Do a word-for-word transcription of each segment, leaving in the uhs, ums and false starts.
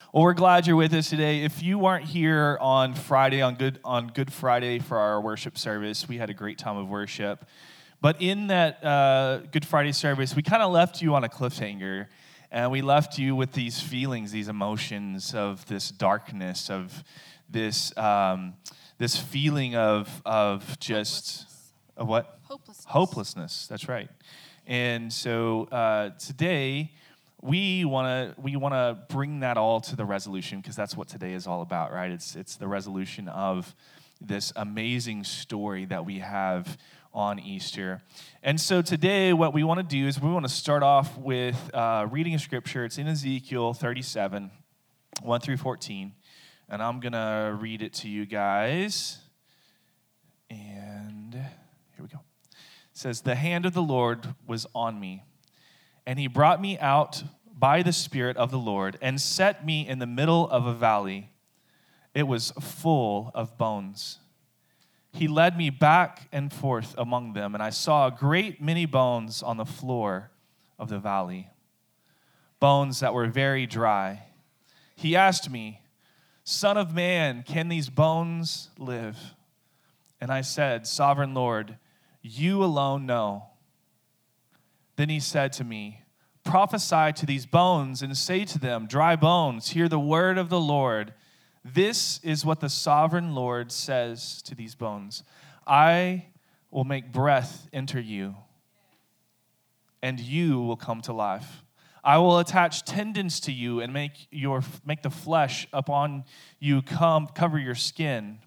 Well, we're glad you're with us today. If you weren't here on Friday, on Good on Good Friday for our worship service, we had a great time of worship. But in that uh, Good Friday service, we kind of left you on a cliffhanger, and we left you with these feelings, these emotions of this darkness, of this um, this feeling of of just of what hopelessness. Hopelessness. That's right. And so uh, today. We want to we want to bring that all to the resolution, because that's what today is all about, right? It's it's the resolution of this amazing story that we have on Easter. And so today what we want to do is we want to start off with uh, reading a scripture. It's in Ezekiel thirty-seven, one through fourteen. And I'm going to read it to you guys. And here we go. It says, "The hand of the Lord was on me, and he brought me out by the Spirit of the Lord and set me in the middle of a valley. It was full of bones. He led me back and forth among them, and I saw a great many bones on the floor of the valley, bones that were very dry. He asked me, 'Son of man, can these bones live?' And I said, 'Sovereign Lord, you alone know.' Then he said to me, 'Prophesy to these bones and say to them, dry bones, hear the word of the Lord. This is what the sovereign Lord says to these bones. I will make breath enter you, and you will come to life. I will attach tendons to you and make your make the flesh upon you come cover your skin.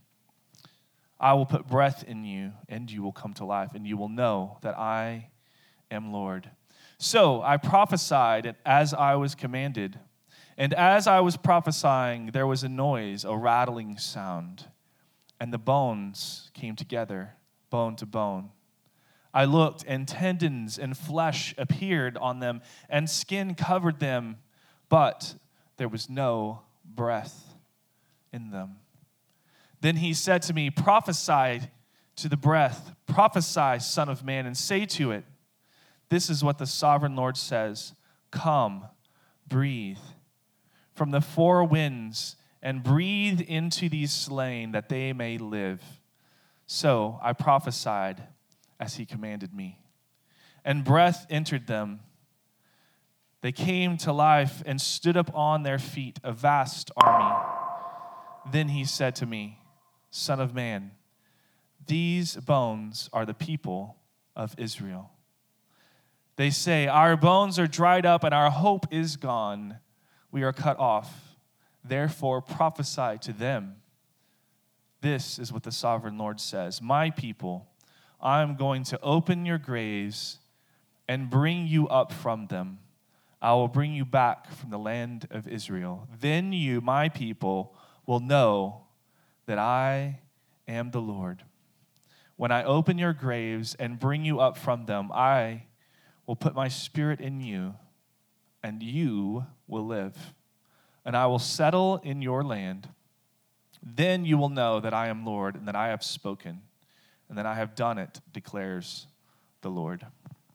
I will put breath in you, and you will come to life, and you will know that I am Lord.' So I prophesied as I was commanded, and as I was prophesying, there was a noise, a rattling sound, and the bones came together, bone to bone. I looked, and tendons and flesh appeared on them, and skin covered them, but there was no breath in them. Then he said to me, 'Prophesy to the breath, prophesy, Son of man, and say to it, this is what the sovereign Lord says. Come, breathe from the four winds and breathe into these slain that they may live.' So I prophesied as he commanded me, and breath entered them. They came to life and stood up on their feet, a vast army. Then he said to me, 'Son of man, these bones are the people of Israel. They say, our bones are dried up and our hope is gone. We are cut off. Therefore prophesy to them. This is what the sovereign Lord says. My people, I am going to open your graves and bring you up from them. I will bring you back from the land of Israel. Then you, my people, will know that I am the Lord. When I open your graves and bring you up from them, I will put my spirit in you, and you will live, and I will settle in your land. Then you will know that I am Lord, and that I have spoken, and that I have done it, declares the Lord.'"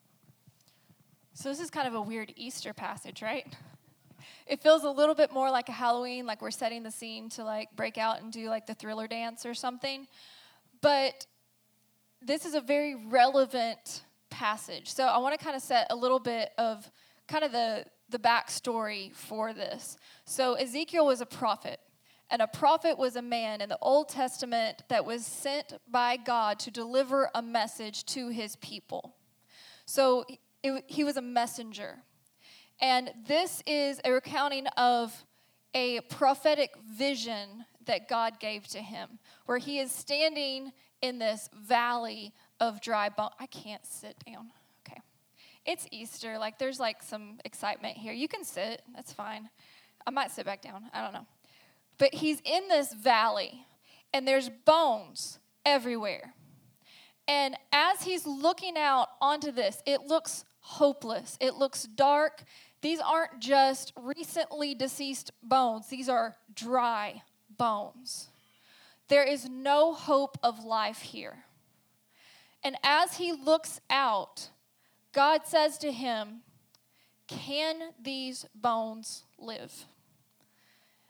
So this is kind of a weird Easter passage, right? It feels a little bit more like a Halloween, like we're setting the scene to like break out and do like the Thriller dance or something. But this is a very relevant passage. So I want to kind of set a little bit of kind of the, the backstory for this. So Ezekiel was a prophet, and a prophet was a man in the Old Testament that was sent by God to deliver a message to his people. So it, he was a messenger. And this is a recounting of a prophetic vision that God gave to him, where he is standing in this valley of dry bones. I can't sit down. Okay. It's Easter. Like, there's, like, some excitement here. You can sit. That's fine. I might sit back down. I don't know. But he's in this valley, and there's bones everywhere. And as he's looking out onto this, it looks hopeless. It looks dark. These aren't just recently deceased bones. These are dry bones. There is no hope of life here. And as he looks out, God says to him, "Can these bones live?"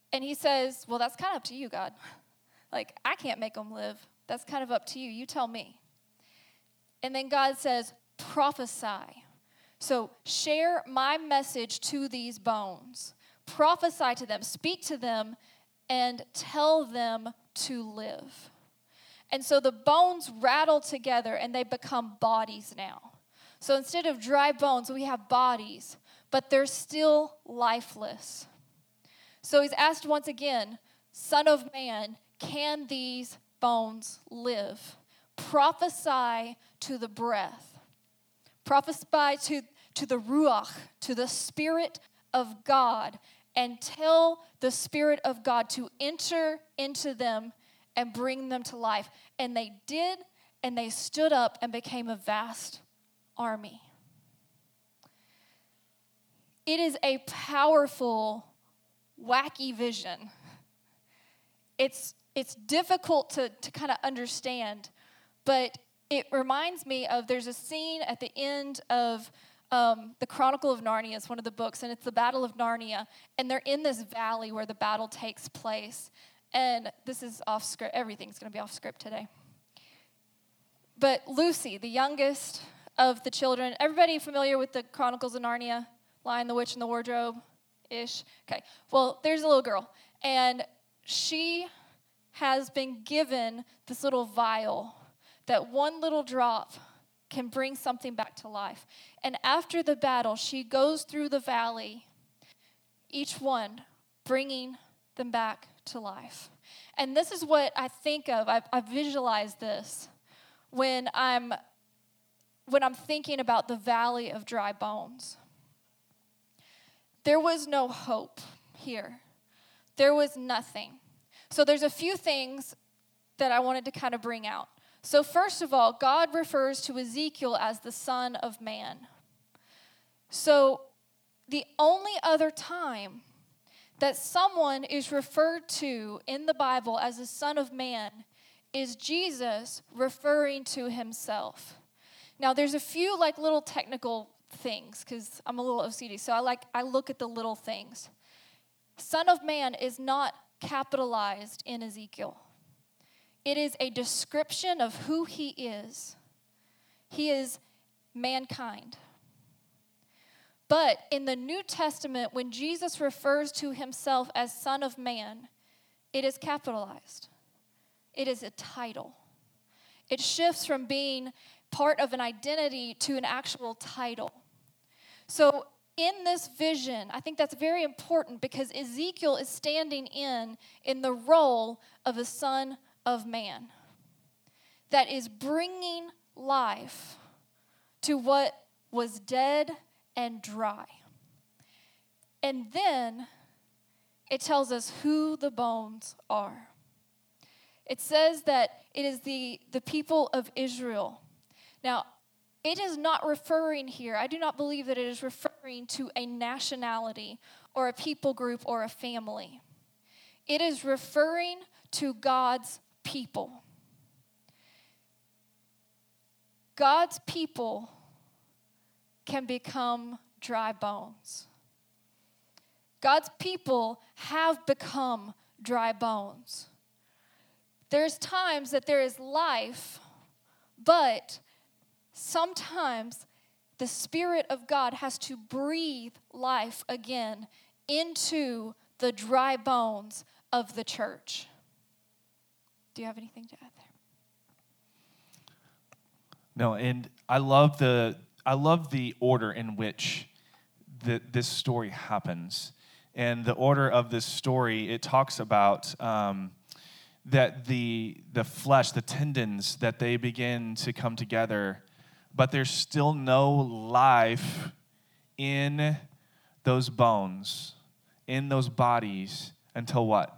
And he says, well, that's kind of up to you, God. Like, I can't make them live. That's kind of up to you. You tell me. And then God says, prophesy. So share my message to these bones. Prophesy to them, speak to them, and tell them to live. And so the bones rattle together and they become bodies now. So instead of dry bones, we have bodies, but they're still lifeless. So he's asked once again, Son of Man, can these bones live? Prophesy to the breath. Prophesy to, to the Ruach, to the Spirit of God, and tell the Spirit of God to enter into them and bring them to life. And they did, and they stood up and became a vast army. It is a powerful, wacky vision. It's it's difficult to, to kind of understand, but it reminds me of, there's a scene at the end of um, the Chronicle of Narnia. It's one of the books, and it's the Battle of Narnia, and they're in this valley where the battle takes place. And this is off script. Everything's going to be off script today. But Lucy, the youngest of the children, everybody familiar with the Chronicles of Narnia? Lion, the Witch, and the Wardrobe-ish? Okay. Well, there's a little girl, and she has been given this little vial that one little drop can bring something back to life. And after the battle, she goes through the valley, each one bringing them back to life. And this is what I think of. I, I visualize this when I'm when I'm thinking about the valley of dry bones. There was no hope here. There was nothing. So there's a few things that I wanted to kind of bring out. So first of all, God refers to Ezekiel as the Son of Man. So the only other time that someone is referred to in the Bible as the Son of Man is Jesus referring to himself. Now, there's a few like little technical things because I'm a little O C D, so I like I look at the little things. Son of Man is not capitalized in Ezekiel. It is a description of who he is. He is mankind. But in the New Testament, when Jesus refers to himself as Son of Man, it is capitalized. It is a title. It shifts from being part of an identity to an actual title. So in this vision, I think that's very important because Ezekiel is standing in in the role of a Son of Man that is bringing life to what was dead and dry. And then it tells us who the bones are. It says that it is the, the people of Israel. Now, it is not referring here, I do not believe that it is referring to a nationality or a people group or a family. It is referring to God's people. God's people can become dry bones. God's people have become dry bones. There's times that there is life, but sometimes the Spirit of God has to breathe life again into the dry bones of the church. Do you have anything to add there? No, and I love the I love the order in which the, this story happens. And the order of this story, it talks about um, that the the flesh, the tendons, that they begin to come together, but there's still no life in those bones, in those bodies, until what?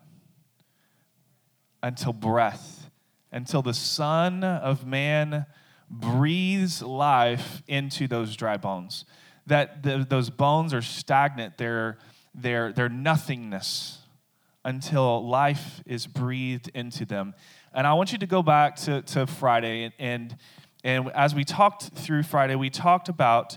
Until breath, until the Son of Man breathes life into those dry bones. That the, those bones are stagnant, they're, they're, they're nothingness until life is breathed into them. And I want you to go back to, to Friday, and, and as we talked through Friday, we talked about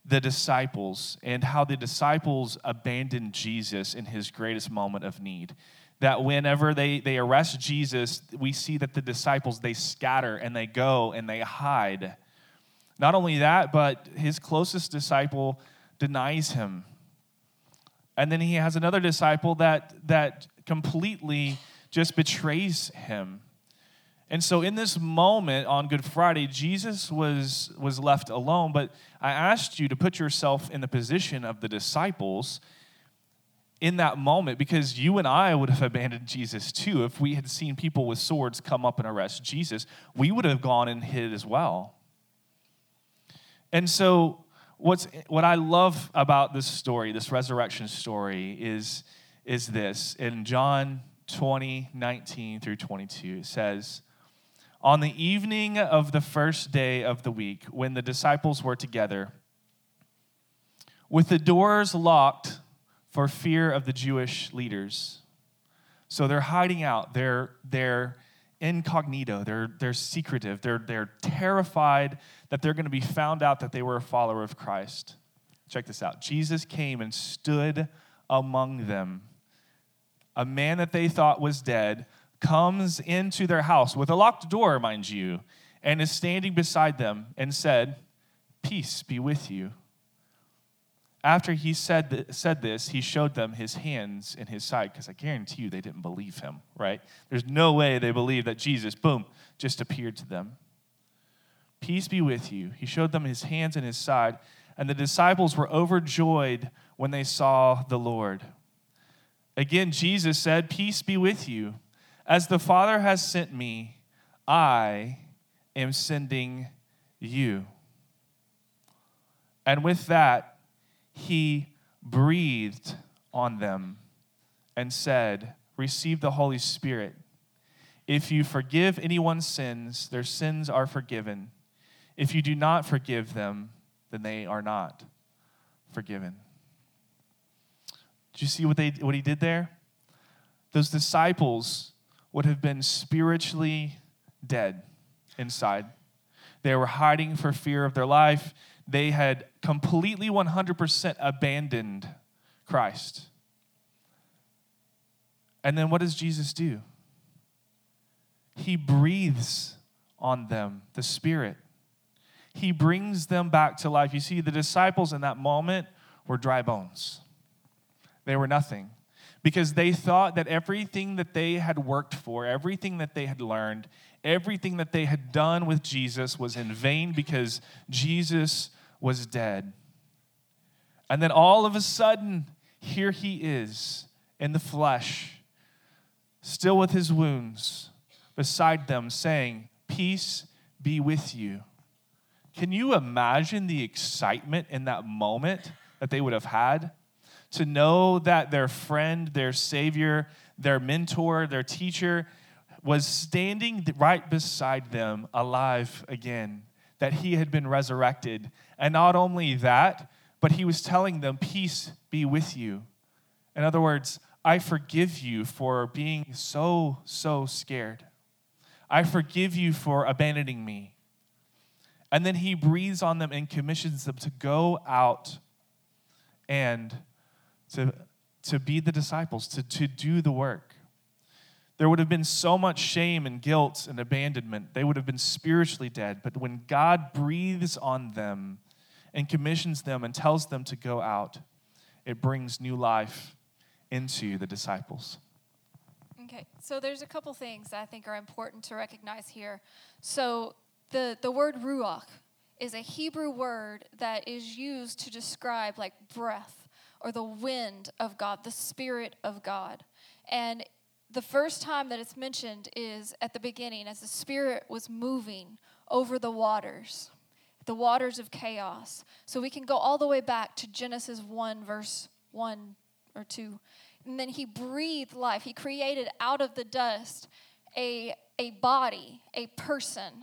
the disciples and how the disciples abandoned Jesus in his greatest moment of need. That whenever they, they arrest Jesus, we see that the disciples, they scatter and they go and they hide. Not only that, but his closest disciple denies him. And then he has another disciple that, that completely just betrays him. And so in this moment on Good Friday, Jesus was, was left alone, but I asked you to put yourself in the position of the disciples in that moment, because you and I would have abandoned Jesus too. If we had seen people with swords come up and arrest Jesus, we would have gone and hid as well. And so what's what I love about this story, this resurrection story, is, is this. In John twenty, nineteen through twenty-two, it says, "On the evening of the first day of the week, when the disciples were together, with the doors locked for fear of the Jewish leaders." So they're hiding out. They're, they're incognito. They're, they're secretive. They're, they're terrified that they're going to be found out that they were a follower of Christ. Check this out. Jesus came and stood among them. A man that they thought was dead comes into their house with a locked door, mind you, and is standing beside them and said, "Peace be with you." After he said th- said this, he showed them his hands and his side, because I guarantee you they didn't believe him, right? There's no way they believed that Jesus, boom, just appeared to them. "Peace be with you." He showed them his hands and his side, and the disciples were overjoyed when they saw the Lord. Again, Jesus said, "Peace be with you. As the Father has sent me, I am sending you." And with that, he breathed on them and said, "Receive the Holy Spirit. If you forgive anyone's sins, their sins are forgiven. If you do not forgive them, then they are not forgiven." Did you see what they what he did there? Those disciples would have been spiritually dead inside. They were hiding for fear of their life. They had completely one hundred percent abandoned Christ. And then what does Jesus do? He breathes on them, the Spirit. He brings them back to life. You see, the disciples in that moment were dry bones. They were nothing. Because they thought that everything that they had worked for, everything that they had learned, everything that they had done with Jesus was in vain because Jesus was dead. And then all of a sudden, here he is in the flesh, still with his wounds, beside them saying, "Peace be with you." Can you imagine the excitement in that moment that they would have had? To know that their friend, their Savior, their mentor, their teacher was standing right beside them, alive again, that he had been resurrected. And not only that, but he was telling them, "Peace be with you." In other words, I forgive you for being so, so scared. I forgive you for abandoning me. And then he breathes on them and commissions them to go out and to, to be the disciples, to, to do the work. There would have been so much shame and guilt and abandonment. They would have been spiritually dead. But when God breathes on them and commissions them and tells them to go out, it brings new life into the disciples. Okay, so there's a couple things that I think are important to recognize here. So the, the word ruach is a Hebrew word that is used to describe like breath or the wind of God, the Spirit of God. And the first time that it's mentioned is at the beginning as the Spirit was moving over the waters, the waters of chaos. So we can go all the way back to Genesis one, verse one or two. And then he breathed life. He created out of the dust a, a body, a person.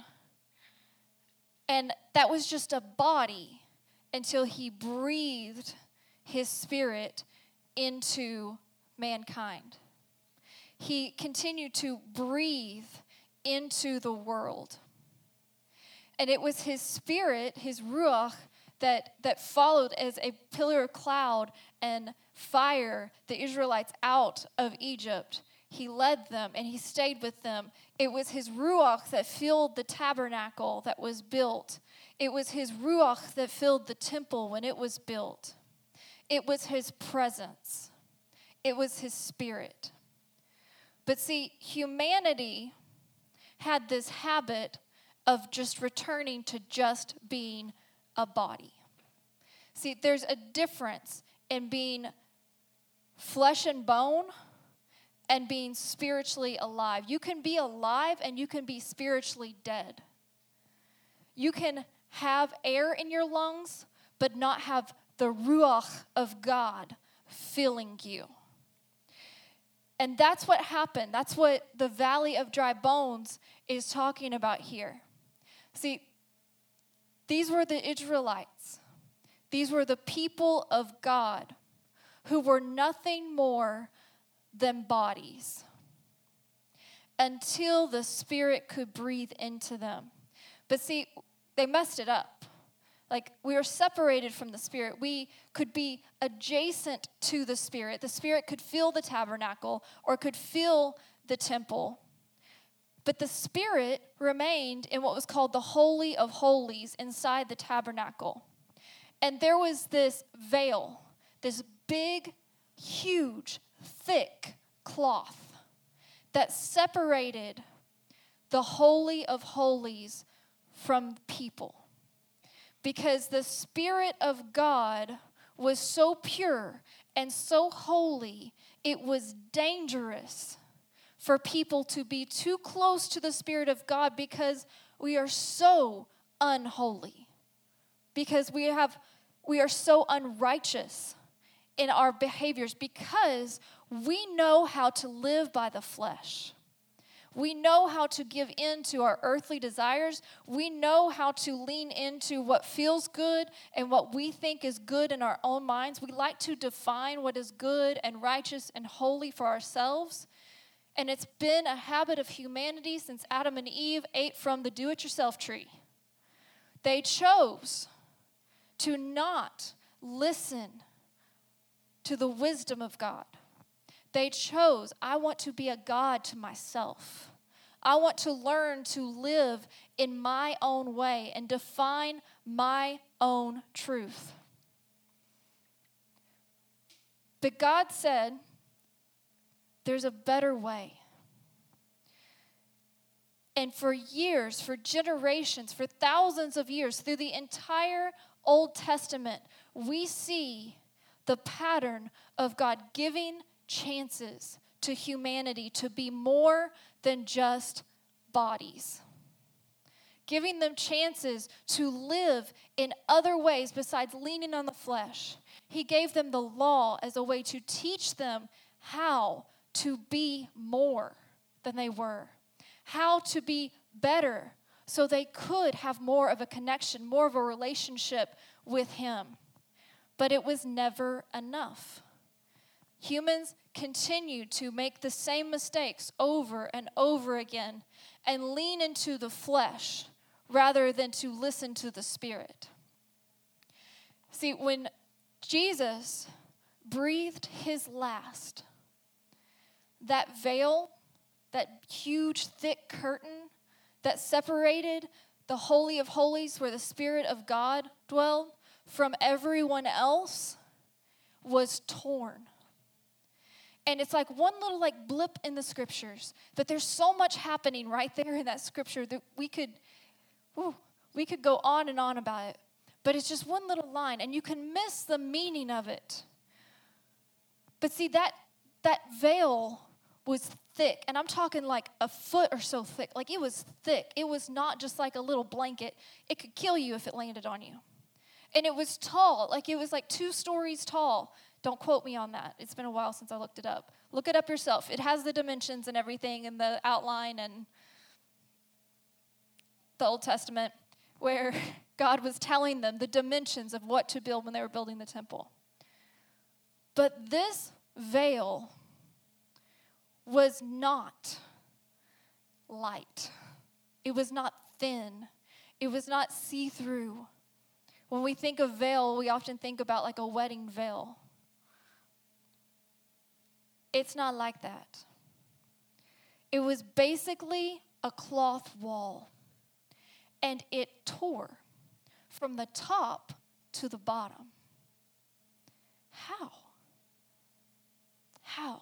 And that was just a body until he breathed his Spirit into mankind. He continued to breathe into the world. And it was his Spirit, his Ruach, that, that followed as a pillar of cloud and fire the Israelites out of Egypt. He led them and he stayed with them. It was his ruach that filled the tabernacle that was built. It was his ruach that filled the temple when it was built. It was his presence. It was his spirit. But see, humanity had this habit of just returning to just being a body. See, there's a difference in being flesh and bone and being spiritually alive. You can be alive and you can be spiritually dead. You can have air in your lungs, but not have the ruach of God filling you. And that's what happened. That's what the valley of dry bones is talking about here. See, these were the Israelites. These were the people of God who were nothing more than bodies until the Spirit could breathe into them. But see, they messed it up. Like, we were separated from the Spirit. We could be adjacent to the Spirit. The Spirit could fill the tabernacle or could fill the temple. But the Spirit remained in what was called the Holy of Holies inside the tabernacle. And there was this veil, this big, huge, thick cloth that separated the Holy of Holies from people. Because the Spirit of God was so pure and so holy, it was dangerous for people to be too close to the Spirit of God because we are so unholy. Because we have we are so unrighteous in our behaviors because we know how to live by the flesh. We know how to give in to our earthly desires. We know how to lean into what feels good and what we think is good in our own minds. We like to define what is good and righteous and holy for ourselves. And it's been a habit of humanity since Adam and Eve ate from the do-it-yourself tree. They chose to not listen to the wisdom of God. They chose, I want to be a God to myself. I want to learn to live in my own way and define my own truth. But God said, there's a better way. And for years, for generations, for thousands of years, through the entire Old Testament, we see the pattern of God giving chances to humanity to be more than just bodies. Giving them chances to live in other ways besides leaning on the flesh. He gave them the law as a way to teach them how to be more than they were. How to be better so they could have more of a connection, more of a relationship with Him. But it was never enough. Humans continued to make the same mistakes over and over again and lean into the flesh rather than to listen to the Spirit. See, when Jesus breathed His last, that veil, that huge, thick curtain that separated the Holy of Holies where the Spirit of God dwelled from everyone else was torn. And it's like one little like blip in the scriptures that there's so much happening right there in that scripture that we could, whew, we could go on and on about it. But it's just one little line and you can miss the meaning of it. But see, that that veil was thick, and I'm talking like a foot or so thick. Like it was thick. It was not just like a little blanket. It could kill you if it landed on you. And it was tall, like it was like two stories tall. Don't quote me on that. It's been a while since I looked it up. Look it up yourself. It has the dimensions and everything and the outline and the Old Testament where God was telling them the dimensions of what to build when they were building the temple. But this veil was not light. It was not thin. It was not see-through. When we think of veil, we often think about like a wedding veil. It's not like that. It was basically a cloth wall, and it tore from the top to the bottom. How? How?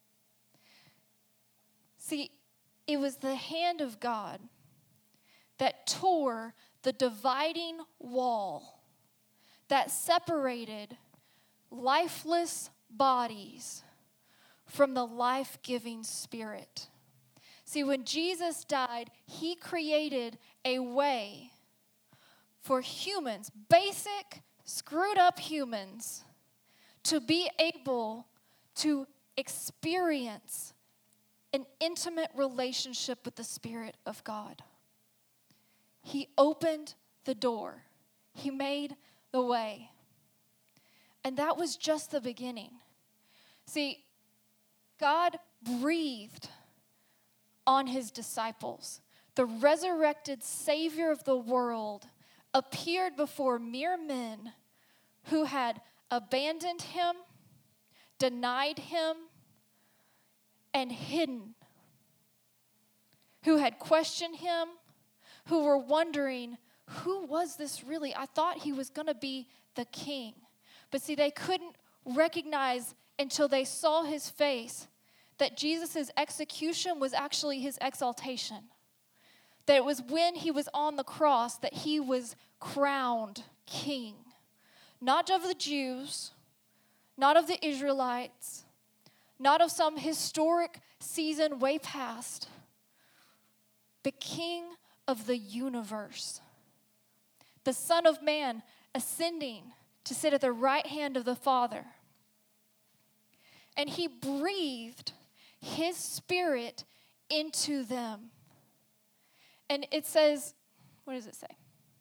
See, it was the hand of God that tore the dividing wall that separated lifeless bodies from the life-giving Spirit. See, when Jesus died, he created a way for humans, basic, screwed up humans, to be able to experience an intimate relationship with the Spirit of God. He opened the door. He made the way. And that was just the beginning. See, God breathed on his disciples. The resurrected Savior of the world appeared before mere men who had abandoned him, denied him, and hidden, who had questioned him, who were wondering, who was this really? I thought he was going to be the king. But see, they couldn't recognize until they saw his face that Jesus' execution was actually his exaltation. That it was when he was on the cross that he was crowned king. Not of the Jews, not of the Israelites, not of some historic season way past, but king of the universe. The Son of Man ascending to sit at the right hand of the Father. And he breathed his Spirit into them. And it says, what does it say?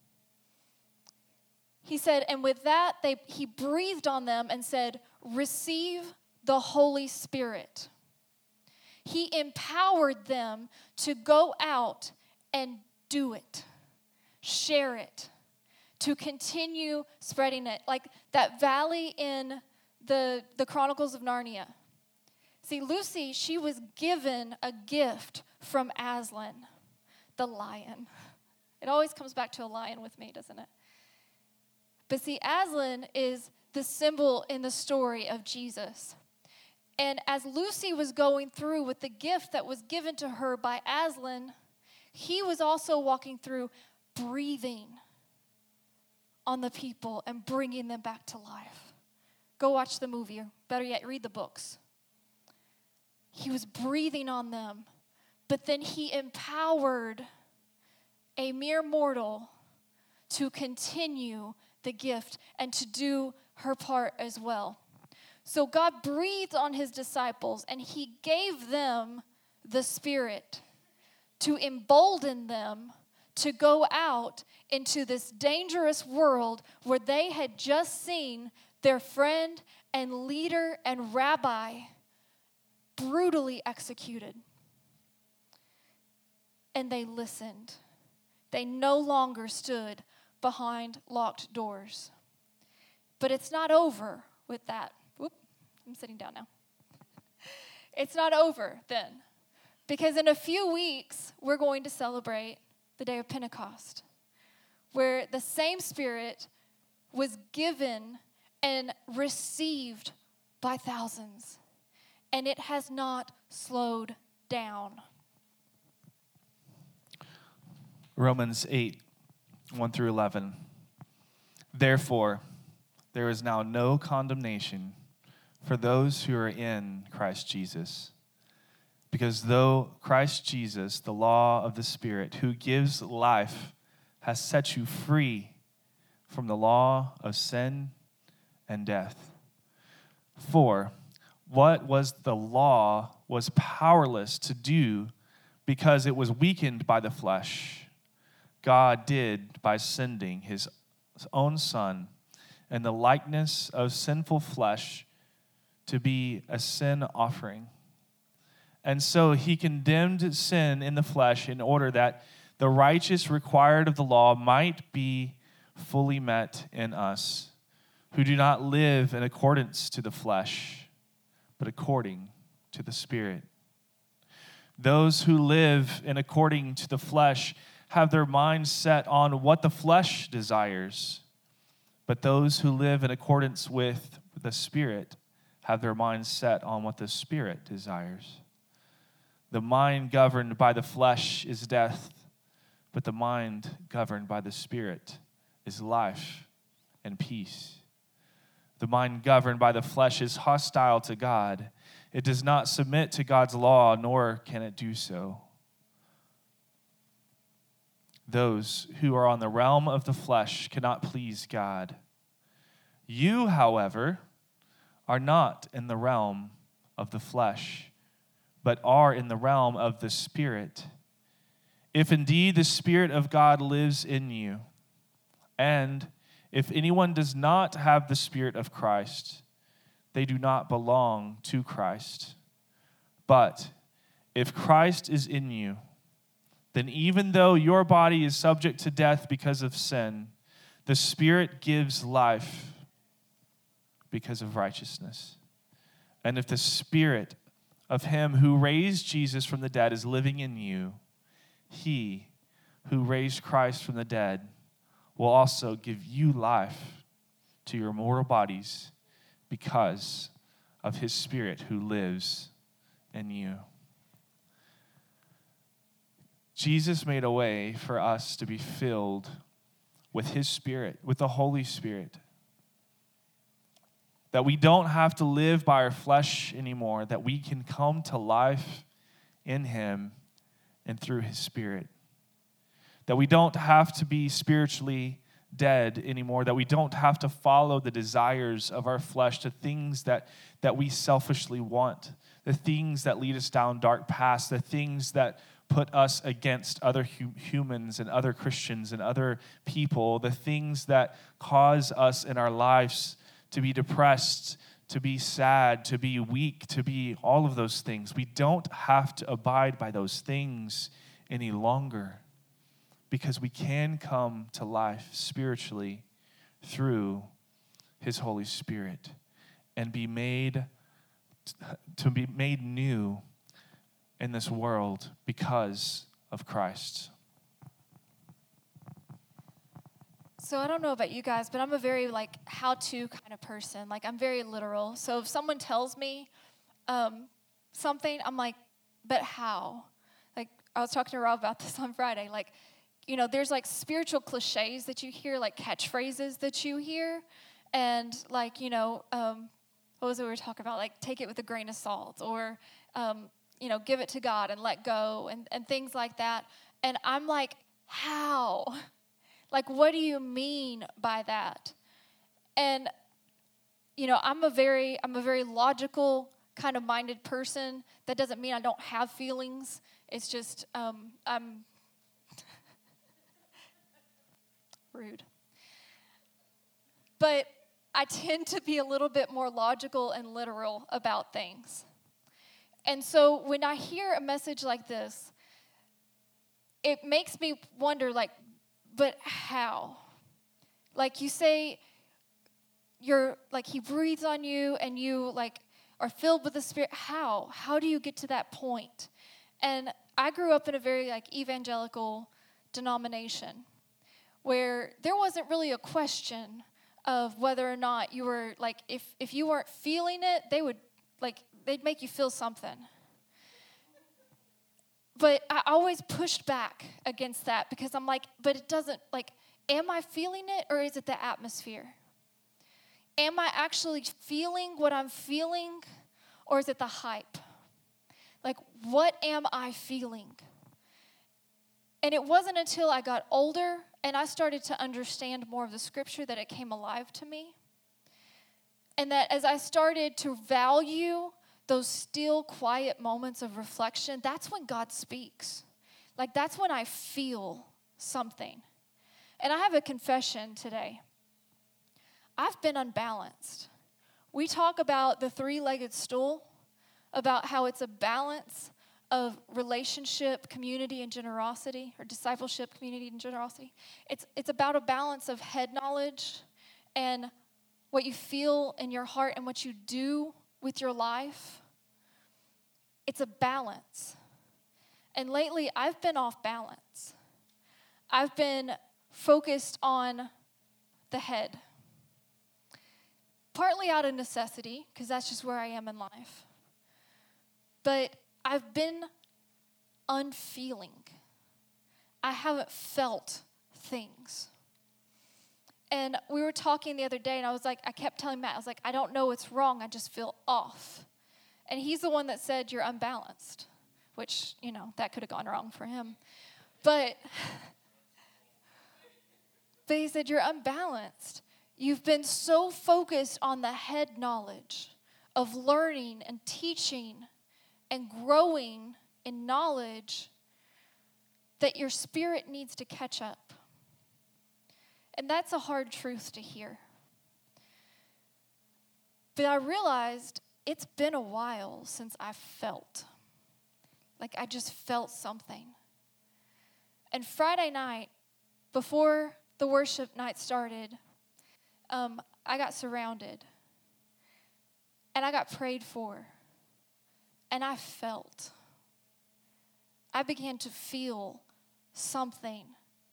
He said, and with that, they, he breathed on them and said, receive the Holy Spirit. He empowered them to go out and do it, share it, to continue spreading it. Like that valley in the, the Chronicles of Narnia. See, Lucy, she was given a gift from Aslan, the lion. It always comes back to a lion with me, doesn't it? But see, Aslan is the symbol in the story of Jesus. And as Lucy was going through with the gift that was given to her by Aslan, he was also walking through breathing on the people and bringing them back to life. Go watch the movie, or better yet, read the books. He was breathing on them, but then he empowered a mere mortal to continue the gift and to do her part as well. So God breathed on his disciples, and he gave them the Spirit to embolden them to go out into this dangerous world where they had just seen their friend and leader and rabbi brutally executed. And they listened. They no longer stood behind locked doors. But it's not over with that. Whoop, I'm sitting down now. It's not over then. Because in a few weeks, we're going to celebrate the day of Pentecost, where the same Spirit was given and received by thousands. And it has not slowed down. Romans eight, one through eleven. Therefore, there is now no condemnation for those who are in Christ Jesus. Because though Christ Jesus, the law of the Spirit, who gives life, has set you free from the law of sin and death. For what was the law was powerless to do because it was weakened by the flesh. God did by sending his own Son in the likeness of sinful flesh to be a sin offering. And so he condemned sin in the flesh in order that the righteous required of the law might be fully met in us, who do not live in accordance to the flesh, but according to the Spirit. Those who live in according to the flesh have their minds set on what the flesh desires, but those who live in accordance with the Spirit have their minds set on what the Spirit desires. The mind governed by the flesh is death, but the mind governed by the Spirit is life and peace. The mind governed by the flesh is hostile to God. It does not submit to God's law, nor can it do so. Those who are on the realm of the flesh cannot please God. You, however, are not in the realm of the flesh, but are in the realm of the Spirit, if indeed the Spirit of God lives in you. And if anyone does not have the Spirit of Christ, they do not belong to Christ. But if Christ is in you, then even though your body is subject to death because of sin, the Spirit gives life because of righteousness. And if the Spirit of him who raised Jesus from the dead is living in you, he who raised Christ from the dead will also give you life to your mortal bodies because of his Spirit who lives in you. Jesus made a way for us to be filled with his Spirit, with the Holy Spirit. That we don't have to live by our flesh anymore, that we can come to life in him and through his Spirit. That we don't have to be spiritually dead anymore, that we don't have to follow the desires of our flesh, the things that, that we selfishly want, the things that lead us down dark paths, the things that put us against other hu- humans and other Christians and other people, the things that cause us in our lives to be depressed, to be sad, to be weak, to be all of those things. We don't have to abide by those things any longer because we can come to life spiritually through his Holy Spirit and be made to be made new in this world because of Christ. So I don't know about you guys, but I'm a very like how-to kind of person. Like I'm very literal. So if someone tells me um, something, I'm like, but how? Like I was talking to Rob about this on Friday. Like, you know, there's like spiritual cliches that you hear, like catchphrases that you hear, and like, you know, um, what was it we were talking about? Like take it with a grain of salt, or um, you know, give it to God and let go, and, and things like that. And I'm like, how? Like, what do you mean by that? And, you know, I'm a very, I'm a very logical kind of minded person. That doesn't mean I don't have feelings. It's just, um, I'm rude. But I tend to be a little bit more logical and literal about things. And so when I hear a message like this, it makes me wonder, like, but how? Like you say, you're like he breathes on you and you like are filled with the Spirit. How? How do you get to that point? And I grew up in a very like evangelical denomination where there wasn't really a question of whether or not you were like, if, if you weren't feeling it, they would like, they'd make you feel something. But I always pushed back against that because I'm like, but it doesn't, like, am I feeling it or is it the atmosphere? Am I actually feeling what I'm feeling or is it the hype? Like, what am I feeling? And it wasn't until I got older and I started to understand more of the scripture that it came alive to me. And that as I started to value those still, quiet moments of reflection, that's when God speaks. Like, that's when I feel something. And I have a confession today. I've been unbalanced. We talk about the three-legged stool, about how it's a balance of relationship, community, and generosity, or discipleship, community, and generosity. It's, it's about a balance of head knowledge and what you feel in your heart and what you do with your life. It's a balance. And lately, I've been off balance. I've been focused on the head. Partly out of necessity, because that's just where I am in life. But I've been unfeeling. I haven't felt things. And we were talking the other day, and I was like, I kept telling Matt, I was like, I don't know what's wrong, I just feel off. And he's the one that said, you're unbalanced, which, you know, that could have gone wrong for him. But, but he said, you're unbalanced. You've been so focused on the head knowledge of learning and teaching and growing in knowledge that your spirit needs to catch up. And that's a hard truth to hear. But I realized it's been a while since I felt. Like I just felt something. And Friday night, before the worship night started, um, I got surrounded. And I got prayed for. And I felt. I began to feel something.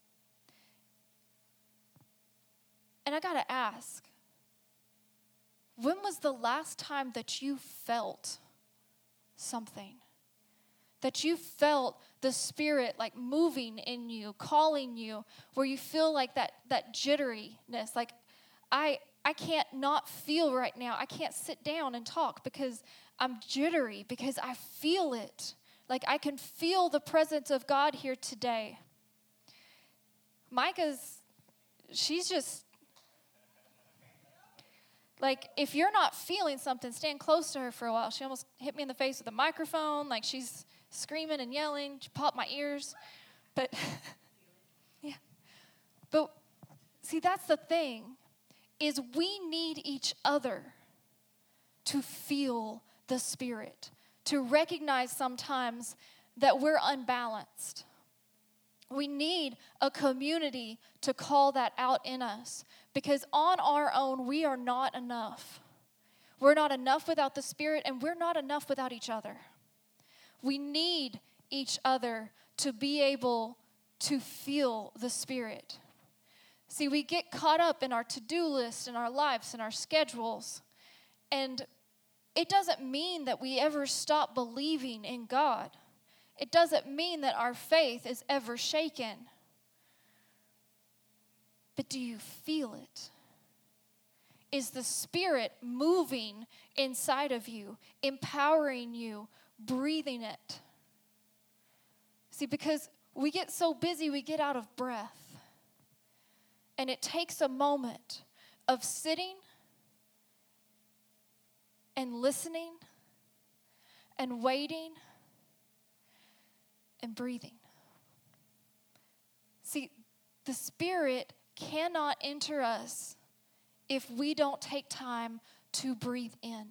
And I got to ask, when was the last time that you felt something? That you felt the Spirit like moving in you, calling you, where you feel like that, that jitteriness, like I I can't not feel right now. I can't sit down and talk because I'm jittery, because I feel it. Like I can feel the presence of God here today. Micah's, she's just, like if you're not feeling something, stand close to her for a while. She almost hit me in the face with a microphone, like she's screaming and yelling. She popped my ears. But, yeah. But, see, that's the thing, is we need each other to feel the Spirit, to recognize sometimes that we're unbalanced. We need a community to call that out in us, because on our own, we are not enough. We're not enough without the Spirit, and we're not enough without each other. We need each other to be able to feel the Spirit. See, we get caught up in our to-do list, in our lives, in our schedules, and it doesn't mean that we ever stop believing in God. It doesn't mean that our faith is ever shaken. But do you feel it? Is the Spirit moving inside of you, empowering you, breathing it? See, because we get so busy, we get out of breath. And it takes a moment of sitting and listening and waiting and breathing. See, the Spirit cannot enter us if we don't take time to breathe in.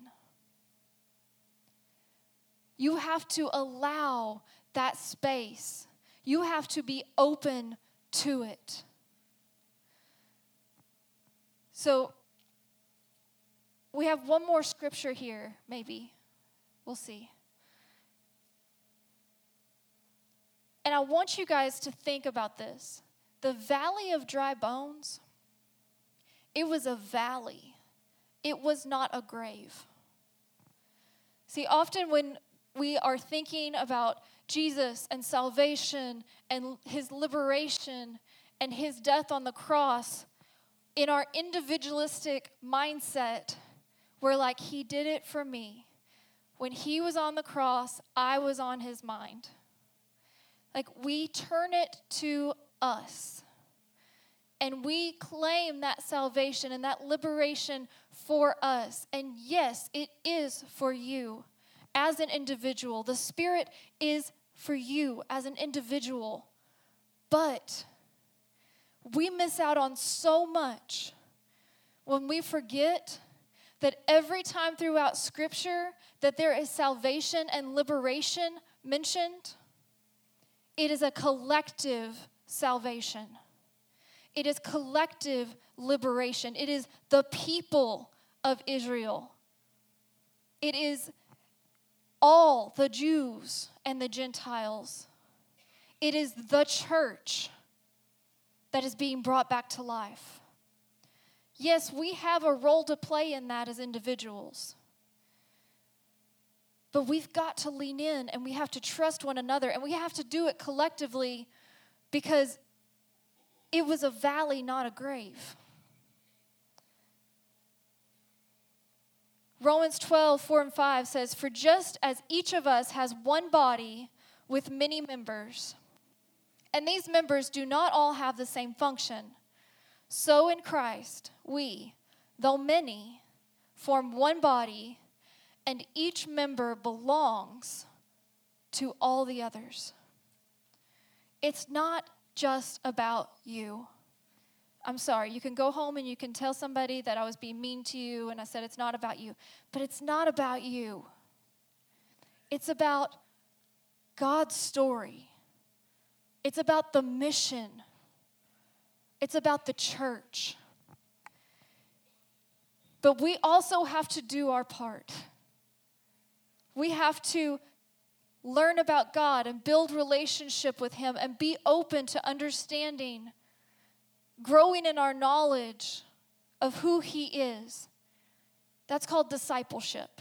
You have to allow that space. You have to be open to it. So, we have one more scripture here, maybe. We'll see. And I want you guys to think about this. The valley of dry bones, it was a valley. It was not a grave. See, often when we are thinking about Jesus and salvation and his liberation and his death on the cross, in our individualistic mindset, we're like, he did it for me. When he was on the cross, I was on his mind. Like, we turn it to us. And we claim that salvation and that liberation for us. And yes, it is for you as an individual. The Spirit is for you as an individual. But we miss out on so much when we forget that every time throughout Scripture that there is salvation and liberation mentioned, it is a collective salvation. It is collective liberation. It is the people of Israel. It is all the Jews and the Gentiles. It is the church that is being brought back to life. Yes, we have a role to play in that as individuals. But we've got to lean in and we have to trust one another and we have to do it collectively because it was a valley, not a grave. Romans twelve, four and five says, "For just as each of us has one body with many members, and these members do not all have the same function, so in Christ we, though many, form one body, and each member belongs to all the others." It's not just about you. I'm sorry, you can go home and you can tell somebody that I was being mean to you and I said it's not about you. But it's not about you. It's about God's story. It's about the mission. It's about the church. But we also have to do our part. We have to learn about God and build relationship with Him and be open to understanding, growing in our knowledge of who He is. That's called discipleship.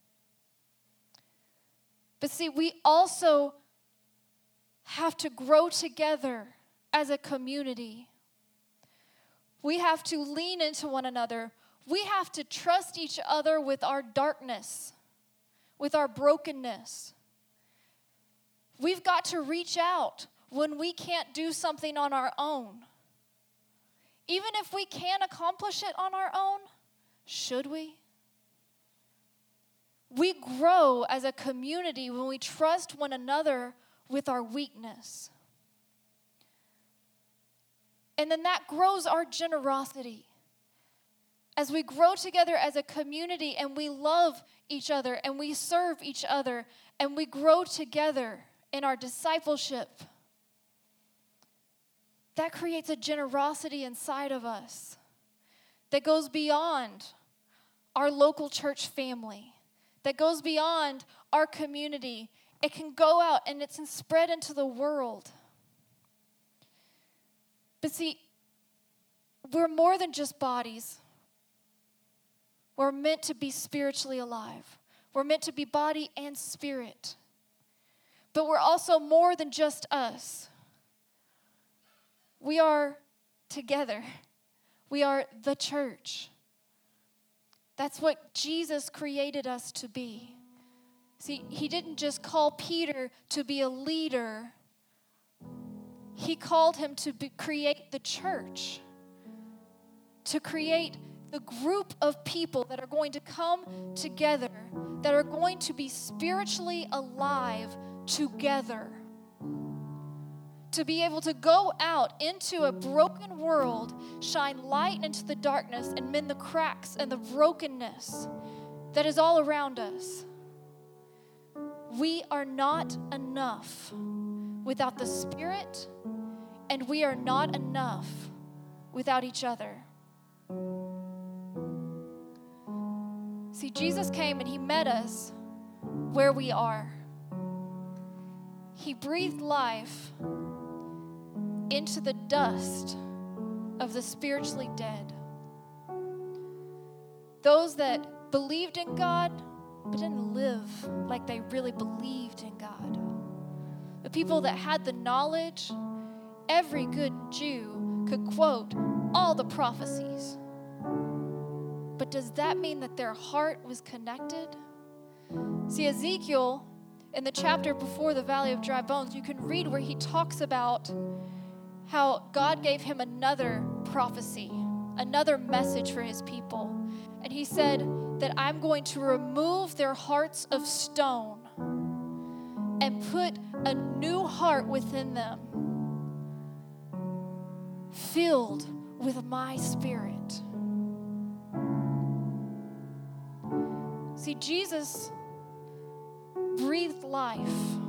But see, we also have to grow together as a community. We have to lean into one another. We have to trust each other with our darkness, with our brokenness. We've got to reach out when we can't do something on our own. Even if we can accomplish it on our own, should we? We grow as a community when we trust one another with our weakness. And then that grows our generosity. As we grow together as a community and we love each other and we serve each other and we grow together in our discipleship, that creates a generosity inside of us that goes beyond our local church family, that goes beyond our community. It can go out and it's spread into the world. But see, we're more than just bodies. We're meant to be spiritually alive. We're meant to be body and spirit. But we're also more than just us. We are together. We are the church. That's what Jesus created us to be. See, He didn't just call Peter to be a leader. He called him to be, create the church, to create the group of people that are going to come together, that are going to be spiritually alive together, to be able to go out into a broken world, shine light into the darkness, and mend the cracks and the brokenness that is all around us. We are not enough without the Spirit, and we are not enough without each other. See, Jesus came and He met us where we are. He breathed life into the dust of the spiritually dead. Those that believed in God but didn't live like they really believed in God. The people that had the knowledge. Every good Jew could quote all the prophecies. But does that mean that their heart was connected? See, Ezekiel, in the chapter before the Valley of Dry Bones, you can read where he talks about how God gave him another prophecy, another message for His people. And He said that I'm going to remove their hearts of stone and put a new heart within them, filled with my Spirit. See, Jesus breathed life.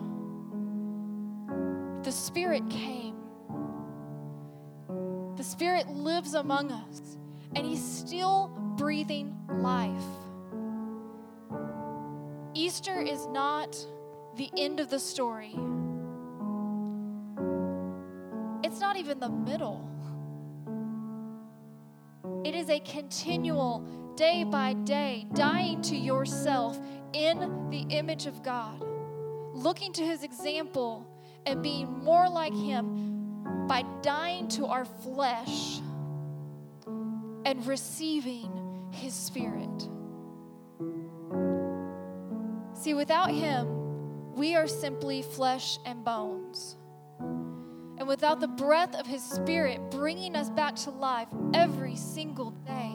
The Spirit came. The Spirit lives among us, and He's still breathing life. Easter is not the end of the story. It's not even the middle. It is a continual, day by day, dying to yourself in the image of God, looking to His example and being more like Him by dying to our flesh and receiving His Spirit. See, without Him, we are simply flesh and bones. And without the breath of His Spirit bringing us back to life every single day,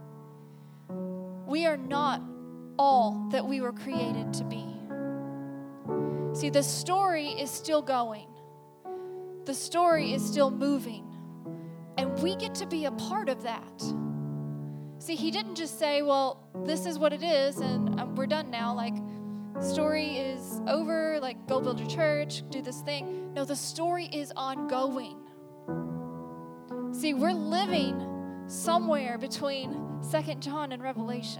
we are not all that we were created to be. See, the story is still going. The story is still moving. And we get to be a part of that. See, He didn't just say, well, this is what it is, and um, we're done now. Like, story is over, like, go build your church, do this thing. No, the story is ongoing. See, we're living somewhere between Second John and Revelation.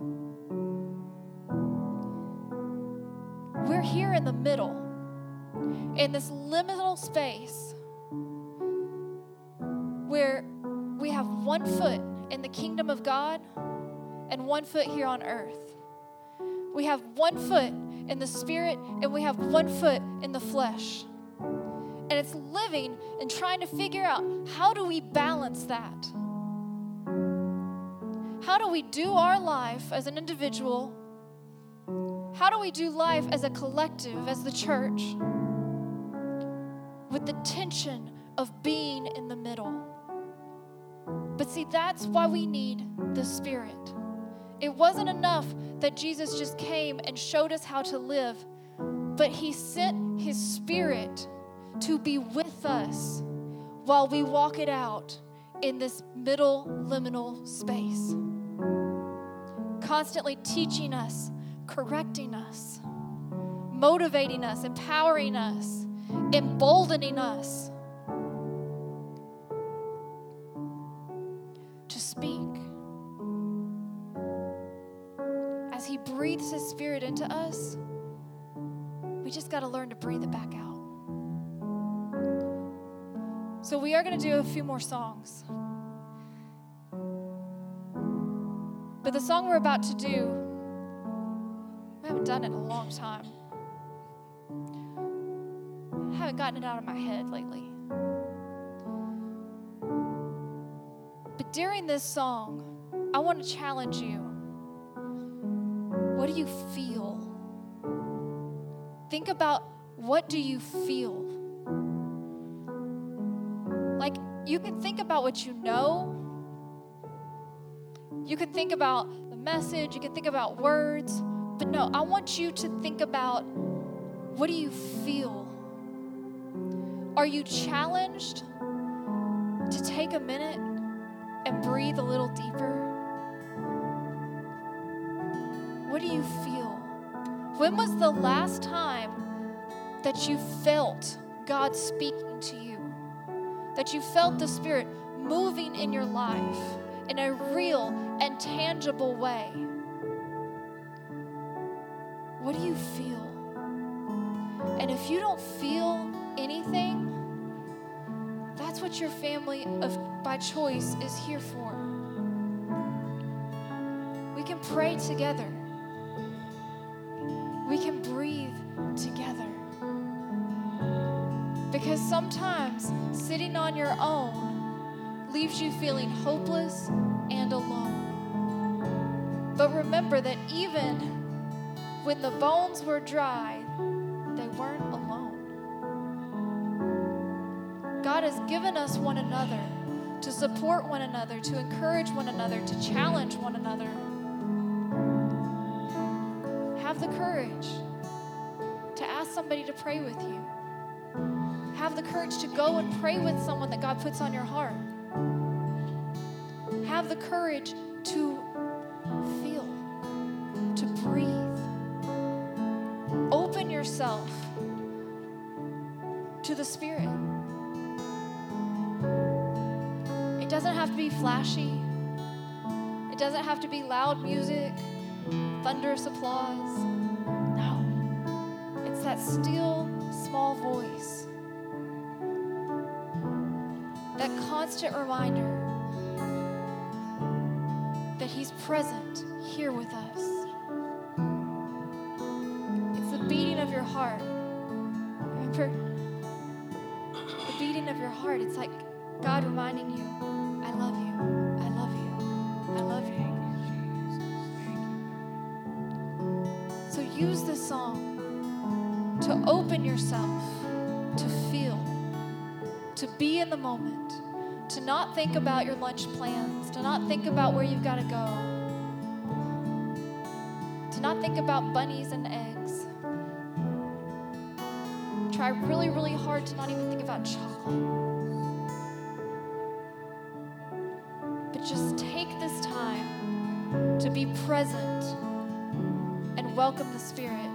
We're here in the middle, in this liminal space where we have one foot in the kingdom of God and one foot here on earth. We have one foot in the spirit and we have one foot in the flesh. And it's living and trying to figure out, how do we balance that? How do we do our life as an individual? How do we do life as a collective, as the church, with the tension of being in the middle? But see, that's why we need the Spirit. It wasn't enough that Jesus just came and showed us how to live, but He sent His Spirit to be with us while we walk it out in this middle liminal space, constantly teaching us, correcting us, motivating us, empowering us, emboldening us to speak. As He breathes His Spirit into us, we just got to learn to breathe it back out. So we are going to do a few more songs. But the song we're about to do, I haven't done it in a long time. I haven't gotten it out of my head lately. But during this song, I want to challenge you. What do you feel? Think about, what do you feel? Like, you can think about what you know. You can think about the message. You can think about words. But no, I want you to think about, what do you feel? Are you challenged to take a minute and breathe a little deeper? What do you feel? When was the last time that you felt God speaking to you? That you felt the Spirit moving in your life in a real and tangible way? What do you feel? And if you don't feel anything, that's what your family of by choice is here for. We can pray together. We can breathe together. Because sometimes sitting on your own leaves you feeling hopeless and alone. But remember that even when the bones were dry, they weren't alone. God has given us one another to support one another, to encourage one another, to challenge one another. Have the courage to ask somebody to pray with you. Have the courage to go and pray with someone that God puts on your heart. Have the courage to feel, to breathe. yourself to the Spirit. It doesn't have to be flashy. It doesn't have to be loud music, thunderous applause. No. It's that still, small voice. That constant reminder that He's present here with us. It's the beating of your heart. Remember? The beating of your heart. It's like God reminding you, I love you, I love you, I love you. So use this song to open yourself, to feel, to be in the moment, to not think about your lunch plans, to not think about where you've got to go, to not think about bunnies and eggs. Try really, really hard to not even think about chocolate. But just take this time to be present and welcome the Spirit